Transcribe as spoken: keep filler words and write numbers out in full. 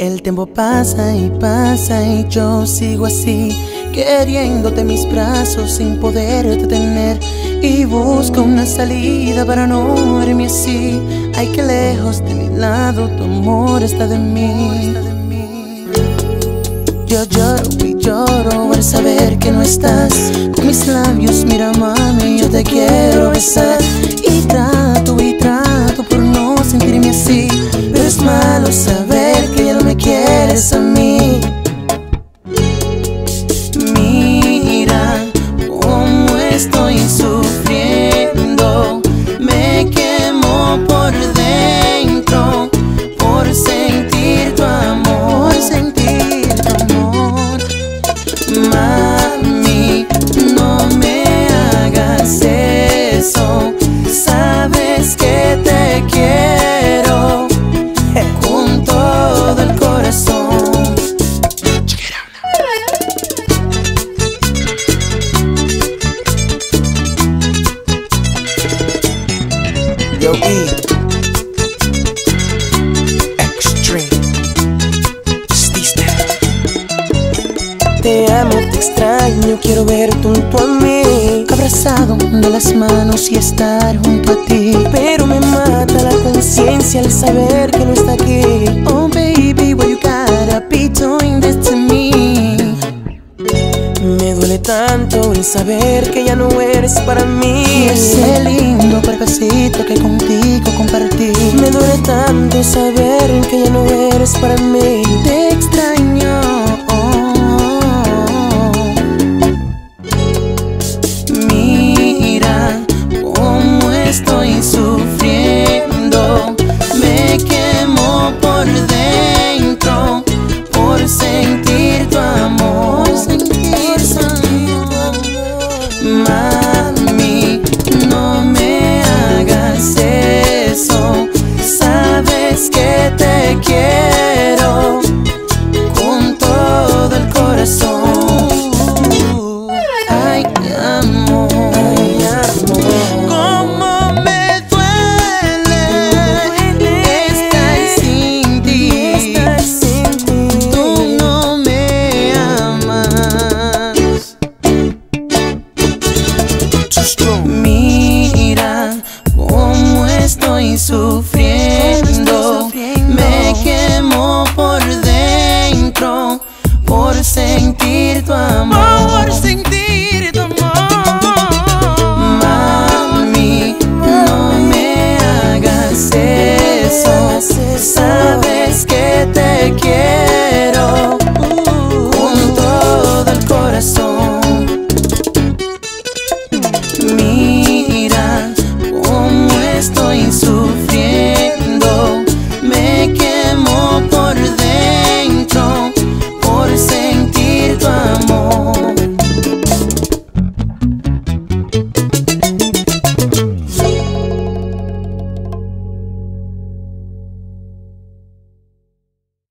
El tiempo pasa y pasa y yo sigo así, queriéndote en mis brazos sin poderte tener. Y busco una salida para no verme así. Ay, que lejos de mi lado tu amor está de mí. Yo lloro y lloro al saber que no estás. Con mis labios, mira mami, yo te quiero besar. Y trato y trato por no sentirme así, pero es malo saber que ya no me quieres a mí. Mira cómo estoy sufriendo, me quemo por dentro por sentir tu amor, sentir tu amor. Mami, no me hagas eso, sabes que te quiero con todo el corazón. Yo, E Extreme Stiste. Te amo, te extraño, quiero verte junto a mí, abrazado de las manos y estar junto a ti. Pero me mata la conciencia al saber que no está aquí. Oh baby, why you gotta be doing this to me? Me duele tanto el saber que ya no eres para mí. Y ese lindo cuerpecito que contigo compartí. Me duele tanto saber que ya no eres para mí.